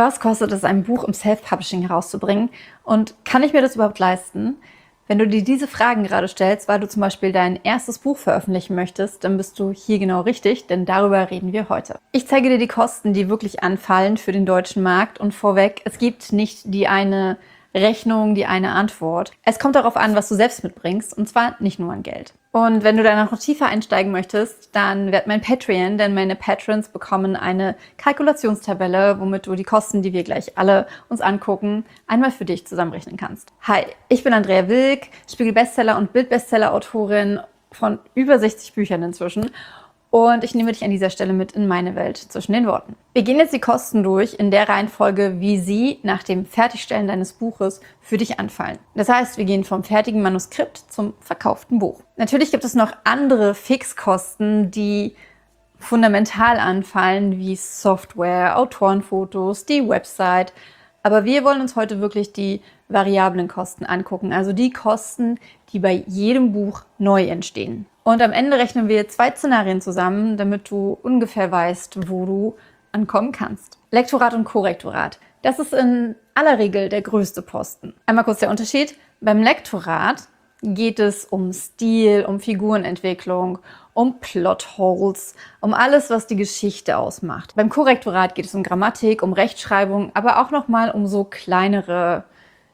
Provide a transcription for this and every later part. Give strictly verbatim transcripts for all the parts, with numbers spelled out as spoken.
Was kostet es, ein Buch im Self-Publishing herauszubringen? Und kann ich mir das überhaupt leisten? Wenn du dir diese Fragen gerade stellst, weil du zum Beispiel dein erstes Buch veröffentlichen möchtest, dann bist du hier genau richtig, denn darüber reden wir heute. Ich zeige dir die Kosten, die wirklich anfallen für den deutschen Markt, und vorweg, es gibt nicht die eine Rechnung, die eine Antwort. Es kommt darauf an, was du selbst mitbringst, und zwar nicht nur an Geld. Und wenn du da noch tiefer einsteigen möchtest, dann werd mein Patreon, denn meine Patrons bekommen eine Kalkulationstabelle, womit du die Kosten, die wir gleich alle uns angucken, einmal für dich zusammenrechnen kannst. Hi, ich bin Andrea Wilk, Spiegel-Bestseller und Bild-Bestseller-Autorin von über sechzig Büchern inzwischen. Und ich nehme dich an dieser Stelle mit in meine Welt zwischen den Worten. Wir gehen jetzt die Kosten durch in der Reihenfolge, wie sie nach dem Fertigstellen deines Buches für dich anfallen. Das heißt, wir gehen vom fertigen Manuskript zum verkauften Buch. Natürlich gibt es noch andere Fixkosten, die fundamental anfallen, wie Software, Autorenfotos, die Website. Aber wir wollen uns heute wirklich die variablen Kosten angucken, also die Kosten, die bei jedem Buch neu entstehen. Und am Ende rechnen wir zwei Szenarien zusammen, damit du ungefähr weißt, wo du ankommen kannst. Lektorat und Korrektorat. Das ist in aller Regel der größte Posten. Einmal kurz der Unterschied. Beim Lektorat geht es um Stil, um Figurenentwicklung, um Plotholes, um alles, was die Geschichte ausmacht. Beim Korrektorat geht es um Grammatik, um Rechtschreibung, aber auch nochmal um so kleinere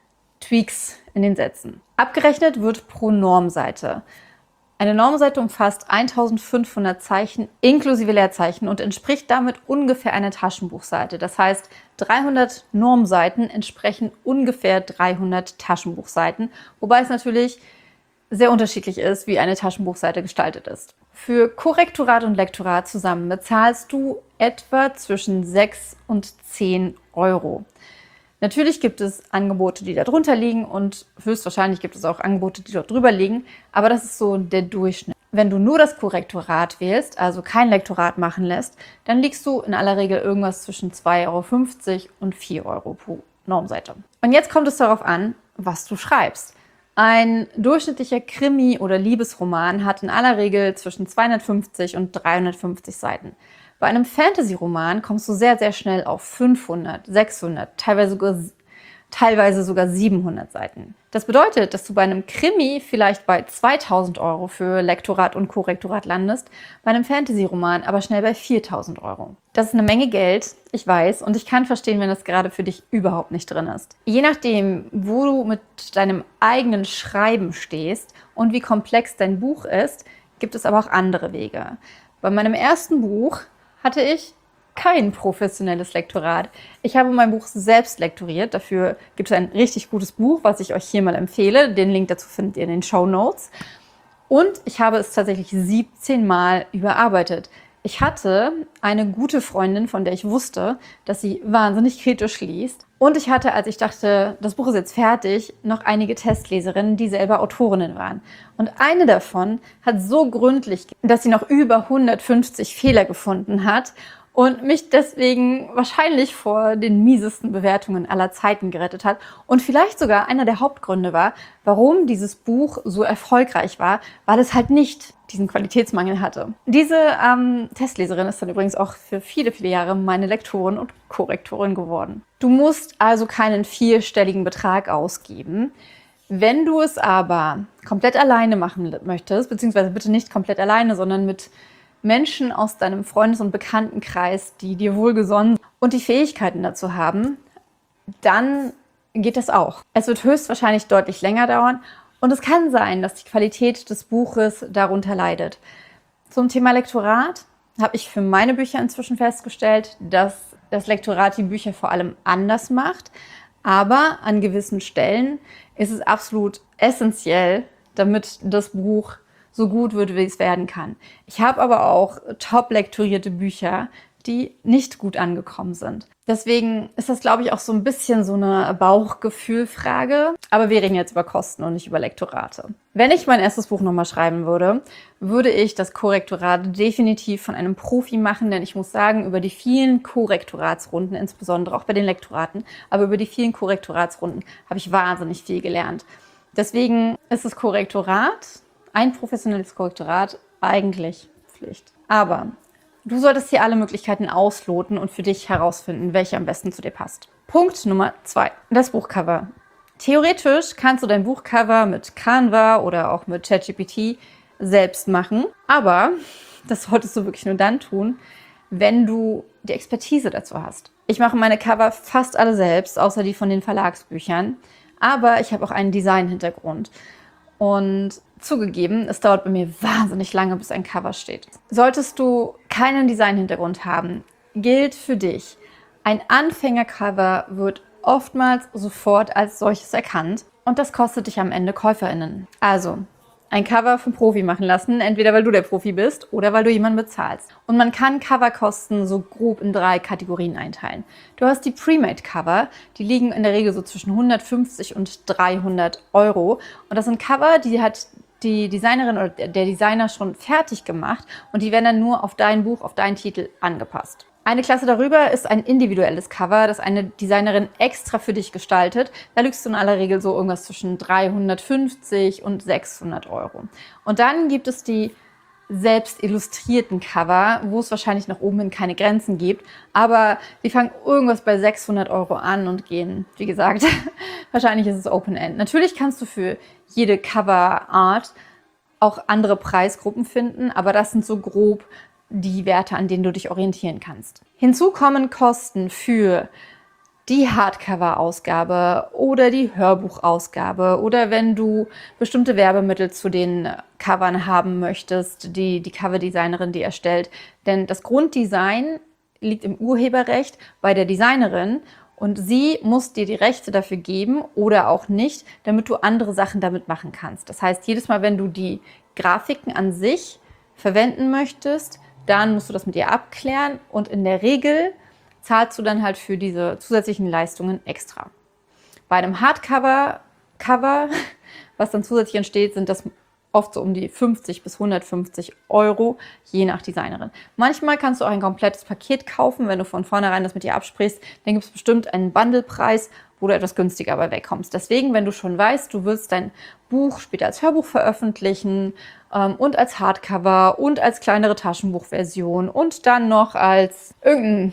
Tweaks in den Sätzen. Abgerechnet wird pro Normseite. Eine Normseite umfasst eintausendfünfhundert Zeichen inklusive Leerzeichen und entspricht damit ungefähr einer Taschenbuchseite. Das heißt, dreihundert Normseiten entsprechen ungefähr dreihundert Taschenbuchseiten, wobei es natürlich sehr unterschiedlich ist, wie eine Taschenbuchseite gestaltet ist. Für Korrektorat und Lektorat zusammen bezahlst du etwa zwischen sechs und zehn Euro. Natürlich gibt es Angebote, die da drunter liegen, und höchstwahrscheinlich gibt es auch Angebote, die dort drüber liegen, aber das ist so der Durchschnitt. Wenn du nur das Korrektorat wählst, also kein Lektorat machen lässt, dann liegst du in aller Regel irgendwas zwischen zwei Euro fünfzig und vier Euro pro Normseite. Und jetzt kommt es darauf an, was du schreibst. Ein durchschnittlicher Krimi oder Liebesroman hat in aller Regel zwischen zweihundertfünfzig und dreihundertfünfzig Seiten. Bei einem Fantasy-Roman kommst du sehr, sehr schnell auf fünfhundert, sechshundert, teilweise sogar, teilweise sogar siebenhundert Seiten. Das bedeutet, dass du bei einem Krimi vielleicht bei zweitausend Euro für Lektorat und Korrektorat landest, bei einem Fantasy-Roman aber schnell bei viertausend Euro. Das ist eine Menge Geld, ich weiß, und ich kann verstehen, wenn das gerade für dich überhaupt nicht drin ist. Je nachdem, wo du mit deinem eigenen Schreiben stehst und wie komplex dein Buch ist, gibt es aber auch andere Wege. Bei meinem ersten Buch hatte ich kein professionelles Lektorat. Ich habe mein Buch selbst lektoriert. Dafür gibt es ein richtig gutes Buch, was ich euch hier mal empfehle. Den Link dazu findet ihr in den Shownotes. Und ich habe es tatsächlich siebzehn Mal überarbeitet. Ich hatte eine gute Freundin, von der ich wusste, dass sie wahnsinnig kritisch liest. Und ich hatte, als ich dachte, das Buch ist jetzt fertig, noch einige Testleserinnen, die selber Autorinnen waren. Und eine davon hat so gründlich, dass sie noch über hundertfünfzig Fehler gefunden hat und mich deswegen wahrscheinlich vor den miesesten Bewertungen aller Zeiten gerettet hat und vielleicht sogar einer der Hauptgründe war, warum dieses Buch so erfolgreich war, weil es halt nicht diesen Qualitätsmangel hatte. Diese ähm, Testleserin ist dann übrigens auch für viele, viele Jahre meine Lektorin und Korrektorin geworden. Du musst also keinen vierstelligen Betrag ausgeben. Wenn du es aber komplett alleine machen möchtest, beziehungsweise bitte nicht komplett alleine, sondern mit Menschen aus deinem Freundes- und Bekanntenkreis, die dir wohlgesonnen sind und die Fähigkeiten dazu haben, dann geht das auch. Es wird höchstwahrscheinlich deutlich länger dauern und es kann sein, dass die Qualität des Buches darunter leidet. Zum Thema Lektorat habe ich für meine Bücher inzwischen festgestellt, dass das Lektorat die Bücher vor allem anders macht, aber an gewissen Stellen ist es absolut essentiell, damit das Buch so gut wird, wie es werden kann. Ich habe aber auch top lektorierte Bücher, die nicht gut angekommen sind. Deswegen ist das, glaube ich, auch so ein bisschen so eine Bauchgefühlfrage. Aber wir reden jetzt über Kosten und nicht über Lektorate. Wenn ich mein erstes Buch nochmal schreiben würde, würde ich das Korrektorat definitiv von einem Profi machen, denn ich muss sagen, über die vielen Korrektoratsrunden, insbesondere auch bei den Lektoraten, aber über die vielen Korrektoratsrunden habe ich wahnsinnig viel gelernt. Deswegen ist das Korrektorat, ein professionelles Korrektorat, eigentlich Pflicht. Aber Du solltest hier alle Möglichkeiten ausloten und für dich herausfinden, welche am besten zu dir passt. Punkt Nummer zwei, das Buchcover. Theoretisch kannst du dein Buchcover mit Canva oder auch mit ChatGPT selbst machen, aber das solltest du wirklich nur dann tun, wenn du die Expertise dazu hast. Ich mache meine Cover fast alle selbst, außer die von den Verlagsbüchern, aber ich habe auch einen Design-Hintergrund. Und zugegeben, es dauert bei mir wahnsinnig lange, bis ein Cover steht. Solltest du keinen Design-Hintergrund haben, gilt für dich, ein Anfänger-Cover wird oftmals sofort als solches erkannt und das kostet dich am Ende KäuferInnen. Also, ein Cover vom Profi machen lassen, entweder weil du der Profi bist oder weil du jemanden bezahlst. Und man kann Coverkosten so grob in drei Kategorien einteilen. Du hast die Pre-Made-Cover, die liegen in der Regel so zwischen hundertfünfzig und dreihundert Euro. Und das sind Cover, die hat die Designerin oder der Designer schon fertig gemacht und die werden dann nur auf dein Buch, auf deinen Titel angepasst. Eine Klasse darüber ist ein individuelles Cover, das eine Designerin extra für dich gestaltet. Da liegst du in aller Regel so irgendwas zwischen dreihundertfünfzig und sechshundert Euro. Und dann gibt es die selbst illustrierten Cover, wo es wahrscheinlich nach oben hin keine Grenzen gibt. Aber die fangen irgendwas bei sechshundert Euro an und gehen, wie gesagt, wahrscheinlich ist es Open-End. Natürlich kannst du für jede Cover-Art auch andere Preisgruppen finden, aber das sind so grob die Werte, an denen du dich orientieren kannst. Hinzu kommen Kosten für die Hardcover-Ausgabe oder die Hörbuchausgabe oder wenn du bestimmte Werbemittel zu den Covern haben möchtest, die die Coverdesignerin dir erstellt. Denn das Grunddesign liegt im Urheberrecht bei der Designerin und sie muss dir die Rechte dafür geben oder auch nicht, damit du andere Sachen damit machen kannst. Das heißt, jedes Mal, wenn du die Grafiken an sich verwenden möchtest, dann musst du das mit ihr abklären und in der Regel zahlst du dann halt für diese zusätzlichen Leistungen extra. Bei einem Hardcover-Cover, was dann zusätzlich entsteht, sind das oft so um die fünfzig bis hundertfünfzig Euro, je nach Designerin. Manchmal kannst du auch ein komplettes Paket kaufen, wenn du von vornherein das mit ihr absprichst, dann gibt es bestimmt einen Bundlepreis, wo du etwas günstiger bei wegkommst. Deswegen, wenn du schon weißt, du willst dein Buch später als Hörbuch veröffentlichen ähm, und als Hardcover und als kleinere Taschenbuchversion und dann noch als irgendein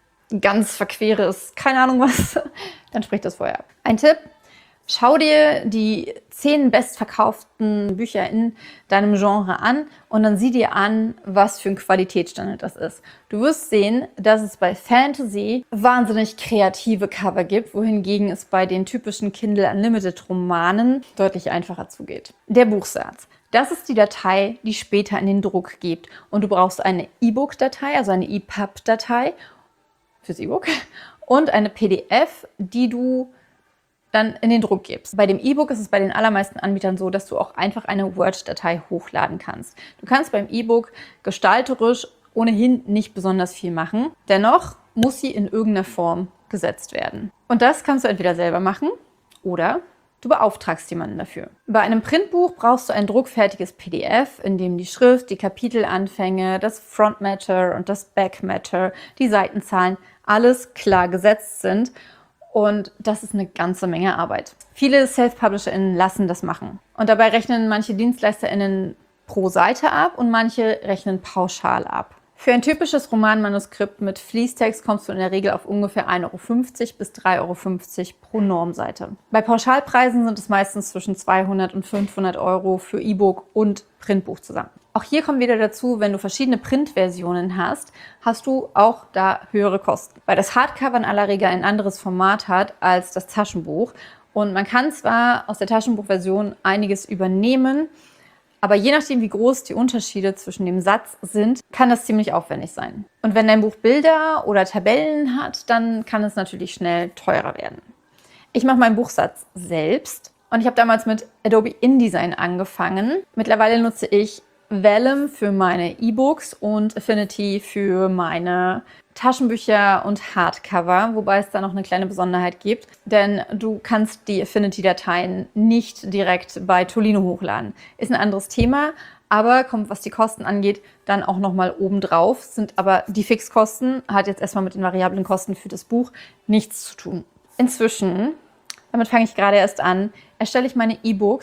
ganz verqueres, keine Ahnung was, dann sprich das vorher ab. Ein Tipp: Schau dir die zehn bestverkauften Bücher in deinem Genre an und dann sieh dir an, was für ein Qualitätsstandard das ist. Du wirst sehen, dass es bei Fantasy wahnsinnig kreative Cover gibt, wohingegen es bei den typischen Kindle Unlimited Romanen deutlich einfacher zugeht. Der Buchsatz. Das ist die Datei, die später in den Druck geht. Und du brauchst eine E-Book-Datei, also eine E P U B-Datei fürs E-Book und eine P D F, die du dann in den Druck gibst. Bei dem E-Book ist es bei den allermeisten Anbietern so, dass du auch einfach eine Word-Datei hochladen kannst. Du kannst beim E-Book gestalterisch ohnehin nicht besonders viel machen. Dennoch muss sie in irgendeiner Form gesetzt werden. Und das kannst du entweder selber machen oder du beauftragst jemanden dafür. Bei einem Printbuch brauchst du ein druckfertiges P D F, in dem die Schrift, die Kapitelanfänge, das Front Matter und das Back Matter, die Seitenzahlen, alles klar gesetzt sind. Und das ist eine ganze Menge Arbeit. Viele Self-PublisherInnen lassen das machen. Und dabei rechnen manche DienstleisterInnen pro Seite ab und manche rechnen pauschal ab. Für ein typisches Romanmanuskript mit Fließtext kommst du in der Regel auf ungefähr ein Euro fünfzig bis drei Euro fünfzig pro Normseite. Bei Pauschalpreisen sind es meistens zwischen zweihundert und fünfhundert Euro für E-Book und Printbuch zusammen. Auch hier kommt wieder dazu, wenn du verschiedene Printversionen hast, hast du auch da höhere Kosten. Weil das Hardcover in aller Regel ein anderes Format hat als das Taschenbuch. Und man kann zwar aus der Taschenbuchversion einiges übernehmen, aber je nachdem, wie groß die Unterschiede zwischen dem Satz sind, kann das ziemlich aufwendig sein. Und wenn dein Buch Bilder oder Tabellen hat, dann kann es natürlich schnell teurer werden. Ich mache meinen Buchsatz selbst und ich habe damals mit Adobe InDesign angefangen. Mittlerweile nutze ich Vellum für meine E-Books und Affinity für meine Taschenbücher und Hardcover, wobei es da noch eine kleine Besonderheit gibt, denn du kannst die Affinity-Dateien nicht direkt bei Tolino hochladen. Ist ein anderes Thema, aber kommt, was die Kosten angeht, dann auch nochmal obendrauf, sind aber die Fixkosten, hat jetzt erstmal mit den variablen Kosten für das Buch nichts zu tun. Inzwischen, damit fange ich gerade erst an, erstelle ich meine E-Books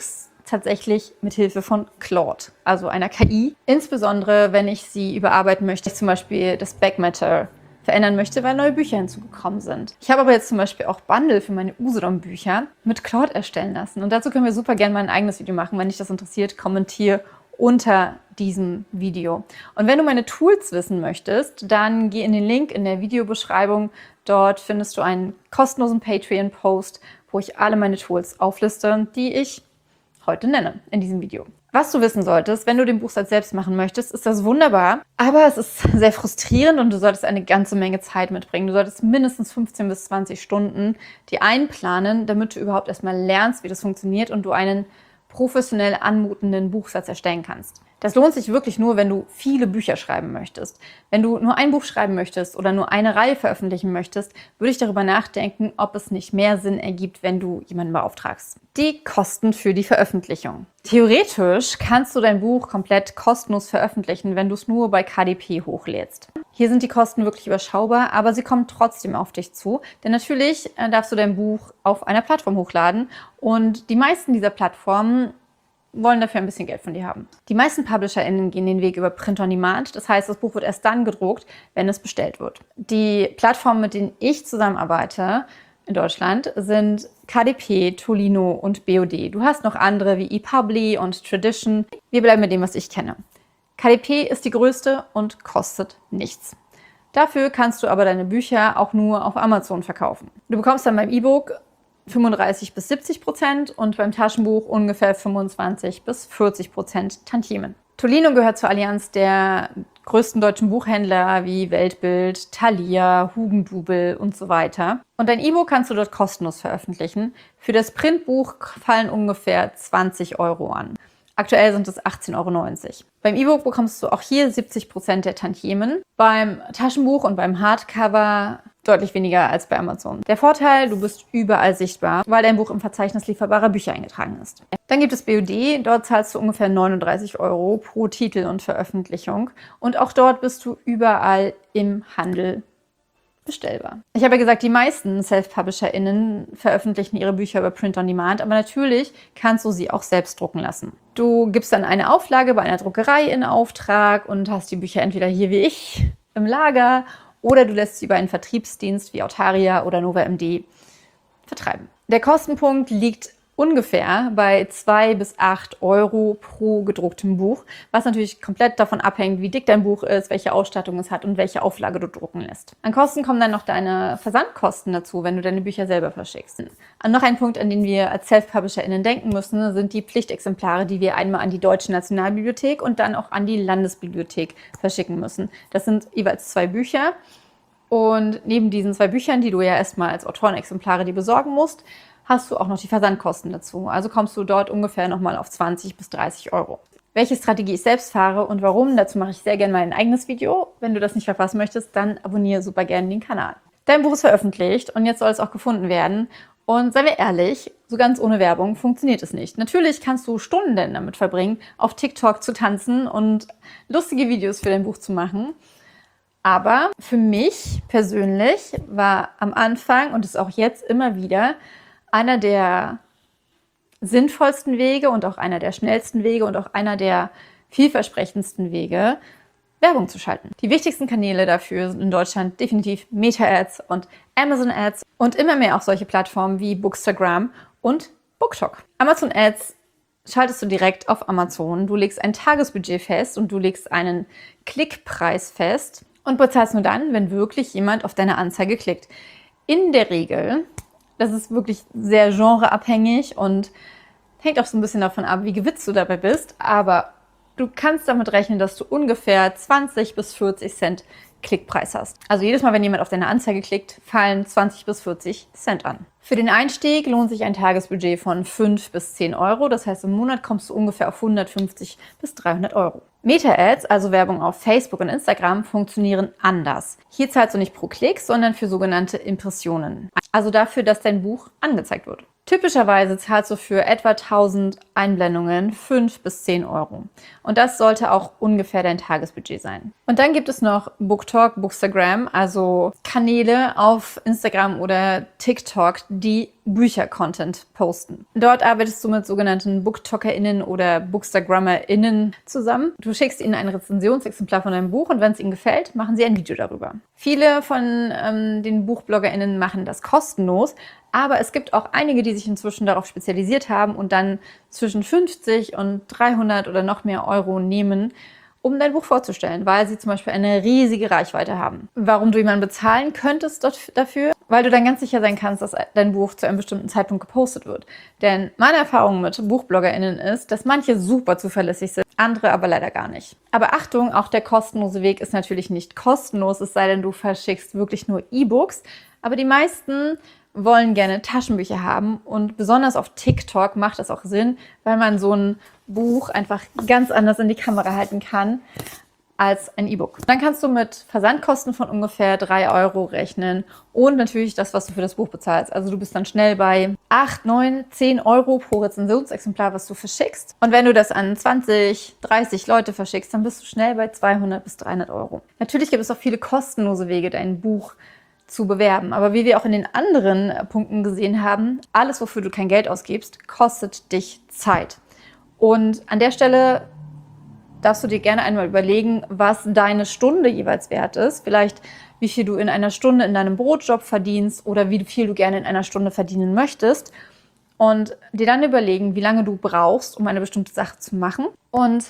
tatsächlich mit Hilfe von Claude, also einer K I. Insbesondere, wenn ich sie überarbeiten möchte, zum Beispiel das Backmatter verändern möchte, weil neue Bücher hinzugekommen sind. Ich habe aber jetzt zum Beispiel auch Bundle für meine Usedom-Bücher mit Claude erstellen lassen. Und dazu können wir super gerne mal ein eigenes Video machen. Wenn dich das interessiert, kommentiere unter diesem Video. Und wenn du meine Tools wissen möchtest, dann geh in den Link in der Videobeschreibung. Dort findest du einen kostenlosen Patreon-Post, wo ich alle meine Tools aufliste, die ich heute nenne in diesem Video. Was du wissen solltest, wenn du den Buchsatz selbst machen möchtest, ist das wunderbar, aber es ist sehr frustrierend und du solltest eine ganze Menge Zeit mitbringen. Du solltest mindestens fünfzehn bis zwanzig Stunden die einplanen, damit du überhaupt erstmal lernst, wie das funktioniert und du einen professionell anmutenden Buchsatz erstellen kannst. Das lohnt sich wirklich nur, wenn du viele Bücher schreiben möchtest. Wenn du nur ein Buch schreiben möchtest oder nur eine Reihe veröffentlichen möchtest, würde ich darüber nachdenken, ob es nicht mehr Sinn ergibt, wenn du jemanden beauftragst. Die Kosten für die Veröffentlichung. Theoretisch kannst du dein Buch komplett kostenlos veröffentlichen, wenn du es nur bei K D P hochlädst. Hier sind die Kosten wirklich überschaubar, aber sie kommen trotzdem auf dich zu. Denn natürlich darfst du dein Buch auf einer Plattform hochladen und die meisten dieser Plattformen wollen dafür ein bisschen Geld von dir haben. Die meisten PublisherInnen gehen den Weg über Print on Demand. Das heißt, das Buch wird erst dann gedruckt, wenn es bestellt wird. Die Plattformen, mit denen ich zusammenarbeite in Deutschland, sind K D P, Tolino und B O D. Du hast noch andere wie ePubli und Tradition. Wir bleiben mit dem, was ich kenne. K D P ist die größte und kostet nichts. Dafür kannst du aber deine Bücher auch nur auf Amazon verkaufen. Du bekommst dann beim E-Book fünfunddreißig bis siebzig Prozent und beim Taschenbuch ungefähr fünfundzwanzig bis vierzig Prozent Tantiemen. Tolino gehört zur Allianz der größten deutschen Buchhändler wie Weltbild, Thalia, Hugendubel und so weiter. Und dein E-Book kannst du dort kostenlos veröffentlichen. Für das Printbuch fallen ungefähr zwanzig Euro an. Aktuell sind es achtzehn Euro neunzig. Beim E-Book bekommst du auch hier siebzig Prozent der Tantiemen. Beim Taschenbuch und beim Hardcover deutlich weniger als bei Amazon. Der Vorteil, du bist überall sichtbar, weil dein Buch im Verzeichnis lieferbarer Bücher eingetragen ist. Dann gibt es B O D, dort zahlst du ungefähr neununddreißig Euro pro Titel und Veröffentlichung. Und auch dort bist du überall im Handel bestellbar. Ich habe ja gesagt, die meisten Self-PublisherInnen veröffentlichen ihre Bücher über Print on Demand, aber natürlich kannst du sie auch selbst drucken lassen. Du gibst dann eine Auflage bei einer Druckerei in Auftrag und hast die Bücher entweder hier wie ich im Lager oder du lässt sie über einen Vertriebsdienst wie Autaria oder Nova M D vertreiben. Der Kostenpunkt liegt ungefähr bei zwei bis acht Euro pro gedrucktem Buch, was natürlich komplett davon abhängt, wie dick dein Buch ist, welche Ausstattung es hat und welche Auflage du drucken lässt. An Kosten kommen dann noch deine Versandkosten dazu, wenn du deine Bücher selber verschickst. Und noch ein Punkt, an den wir als Self-PublisherInnen denken müssen, sind die Pflichtexemplare, die wir einmal an die Deutsche Nationalbibliothek und dann auch an die Landesbibliothek verschicken müssen. Das sind jeweils zwei Bücher. Und neben diesen zwei Büchern, die du ja erstmal als Autorenexemplare dir besorgen musst, hast du auch noch die Versandkosten dazu. Also kommst du dort ungefähr nochmal auf zwanzig bis dreißig Euro. Welche Strategie ich selbst fahre und warum, dazu mache ich sehr gerne mal ein eigenes Video. Wenn du das nicht verpassen möchtest, dann abonniere super gerne den Kanal. Dein Buch ist veröffentlicht und jetzt soll es auch gefunden werden. Und seien wir ehrlich, so ganz ohne Werbung funktioniert es nicht. Natürlich kannst du Stunden damit verbringen, auf TikTok zu tanzen und lustige Videos für dein Buch zu machen. Aber für mich persönlich war am Anfang und ist auch jetzt immer wieder einer der sinnvollsten Wege und auch einer der schnellsten Wege und auch einer der vielversprechendsten Wege, Werbung zu schalten. Die wichtigsten Kanäle dafür sind in Deutschland definitiv Meta-Ads und Amazon-Ads und immer mehr auch solche Plattformen wie Bookstagram und BookTok. Amazon-Ads schaltest du direkt auf Amazon. Du legst ein Tagesbudget fest und du legst einen Klickpreis fest und bezahlst nur dann, wenn wirklich jemand auf deine Anzeige klickt. In der Regel, das ist wirklich sehr genreabhängig und hängt auch so ein bisschen davon ab, wie gewitzt du dabei bist, aber du kannst damit rechnen, dass du ungefähr zwanzig bis vierzig Cent Klickpreis hast. Also jedes Mal, wenn jemand auf deine Anzeige klickt, fallen zwanzig bis vierzig Cent an. Für den Einstieg lohnt sich ein Tagesbudget von fünf bis zehn Euro. Das heißt, im Monat kommst du ungefähr auf hundertfünfzig bis dreihundert Euro. Meta-Ads, also Werbung auf Facebook und Instagram, funktionieren anders. Hier zahlst du nicht pro Klick, sondern für sogenannte Impressionen. Also dafür, dass dein Buch angezeigt wird. Typischerweise zahlst du für etwa tausend Einblendungen fünf bis zehn Euro. Und das sollte auch ungefähr dein Tagesbudget sein. Und dann gibt es noch BookTok, Bookstagram, also Kanäle auf Instagram oder TikTok, die Bücher-Content posten. Dort arbeitest du mit sogenannten BookTokerInnen oder BookstagrammerInnen zusammen. Du schickst ihnen ein Rezensionsexemplar von deinem Buch und wenn es ihnen gefällt, machen sie ein Video darüber. Viele von ähm, den BuchbloggerInnen machen das kostenlos, aber es gibt auch einige, die sich inzwischen darauf spezialisiert haben und dann zwischen fünfzig und dreihundert oder noch mehr Euro nehmen, um dein Buch vorzustellen, weil sie zum Beispiel eine riesige Reichweite haben. Warum du jemanden bezahlen könntest dafür? Weil du dann ganz sicher sein kannst, dass dein Buch zu einem bestimmten Zeitpunkt gepostet wird. Denn meine Erfahrung mit BuchbloggerInnen ist, dass manche super zuverlässig sind, andere aber leider gar nicht. Aber Achtung, auch der kostenlose Weg ist natürlich nicht kostenlos, es sei denn, du verschickst wirklich nur E-Books. Aber die meisten wollen gerne Taschenbücher haben und besonders auf TikTok macht das auch Sinn, weil man so ein Buch einfach ganz anders in die Kamera halten kann als ein E-Book. Dann kannst du mit Versandkosten von ungefähr drei Euro rechnen und natürlich das, was du für das Buch bezahlst. Also du bist dann schnell bei acht, neun, zehn Euro pro Rezensionsexemplar, was du verschickst. Und wenn du das an zwanzig, dreißig Leute verschickst, dann bist du schnell bei zweihundert bis dreihundert Euro. Natürlich gibt es auch viele kostenlose Wege, dein Buch zu bewerben. Aber wie wir auch in den anderen Punkten gesehen haben, alles, wofür du kein Geld ausgibst, kostet dich Zeit. Und an der Stelle darfst du dir gerne einmal überlegen, was deine Stunde jeweils wert ist. Vielleicht, wie viel du in einer Stunde in deinem Brotjob verdienst oder wie viel du gerne in einer Stunde verdienen möchtest. Und dir dann überlegen, wie lange du brauchst, um eine bestimmte Sache zu machen. Und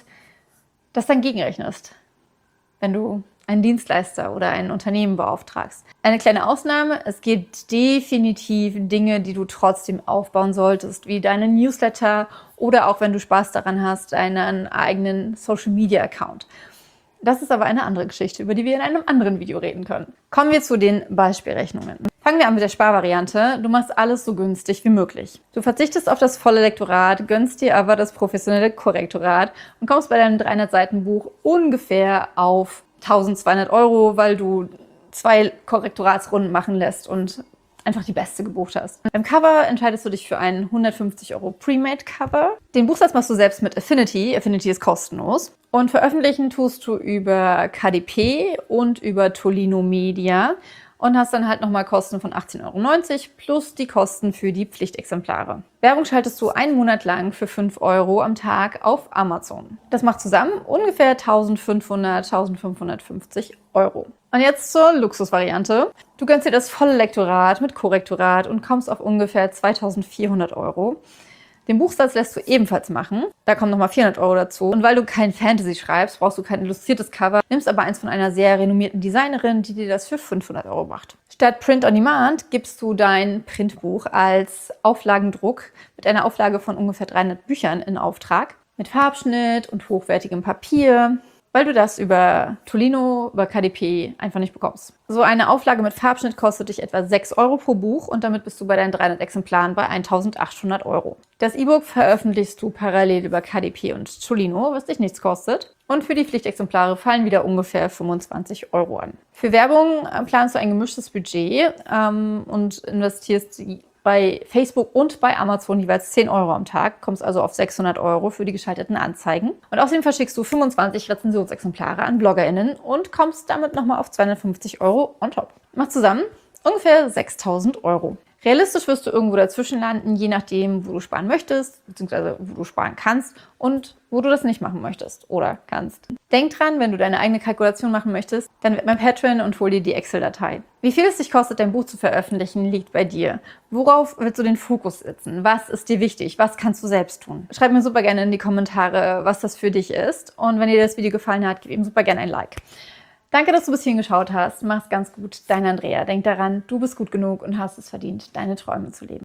das dann gegenrechnest, wenn du einen Dienstleister oder ein Unternehmen beauftragst. Eine kleine Ausnahme, es gibt definitiv Dinge, die du trotzdem aufbauen solltest, wie deine Newsletter oder auch, wenn du Spaß daran hast, einen eigenen Social-Media-Account. Das ist aber eine andere Geschichte, über die wir in einem anderen Video reden können. Kommen wir zu den Beispielrechnungen. Fangen wir an mit der Sparvariante. Du machst alles so günstig wie möglich. Du verzichtest auf das volle Lektorat, gönnst dir aber das professionelle Korrektorat und kommst bei deinem dreihundert Seiten Buch ungefähr auf tausendzweihundert Euro, weil du zwei Korrektoratsrunden machen lässt und einfach die beste gebucht hast. Beim Cover entscheidest du dich für ein hundertfünfzig Euro Pre-Made-Cover. Den Buchsatz machst du selbst mit Affinity. Affinity ist kostenlos. Und veröffentlichen tust du über K D P und über Tolino Media und hast dann halt nochmal Kosten von achtzehn Euro neunzig plus die Kosten für die Pflichtexemplare. Werbung schaltest du einen Monat lang für fünf Euro am Tag auf Amazon. Das macht zusammen ungefähr eintausendfünfhundert, eintausendfünfhundertfünfzig Euro. Und jetzt zur Luxusvariante. Du gönnst dir das volle Lektorat mit Korrektorat und kommst auf ungefähr zweitausendvierhundert Euro. Den Buchsatz lässt du ebenfalls machen. Da kommen nochmal vierhundert Euro dazu. Und weil du kein Fantasy schreibst, brauchst du kein illustriertes Cover, nimmst aber eins von einer sehr renommierten Designerin, die dir das für fünfhundert Euro macht. Statt Print on Demand gibst du dein Printbuch als Auflagendruck mit einer Auflage von ungefähr dreihundert Büchern in Auftrag. Mit Farbschnitt und hochwertigem Papier, weil du das über Tolino, über K D P einfach nicht bekommst. So eine Auflage mit Farbschnitt kostet dich etwa sechs Euro pro Buch und damit bist du bei deinen dreihundert Exemplaren bei eintausendachthundert Euro. Das E-Book veröffentlichst du parallel über K D P und Tolino, was dich nichts kostet. Und für die Pflichtexemplare fallen wieder ungefähr fünfundzwanzig Euro an. Für Werbung planst du ein gemischtes Budget ähm, und investierst bei Facebook und bei Amazon jeweils zehn Euro am Tag, kommst also auf sechshundert Euro für die geschalteten Anzeigen. Und außerdem verschickst du fünfundzwanzig Rezensionsexemplare an BloggerInnen und kommst damit nochmal auf zweihundertfünfzig Euro on top. Mach zusammen ungefähr sechstausend Euro. Realistisch wirst du irgendwo dazwischen landen, je nachdem, wo du sparen möchtest, beziehungsweise wo du sparen kannst und wo du das nicht machen möchtest oder kannst. Denk dran, wenn du deine eigene Kalkulation machen möchtest, dann wird mein Patreon und hol dir die Excel-Datei. Wie viel es dich kostet, dein Buch zu veröffentlichen, liegt bei dir. Worauf willst du den Fokus setzen? Was ist dir wichtig? Was kannst du selbst tun? Schreib mir super gerne in die Kommentare, was das für dich ist. Und wenn dir das Video gefallen hat, gib ihm super gerne ein Like. Danke, dass du bis hierhin geschaut hast. Mach's ganz gut. Dein Andrea. Denk daran, du bist gut genug und hast es verdient, deine Träume zu leben.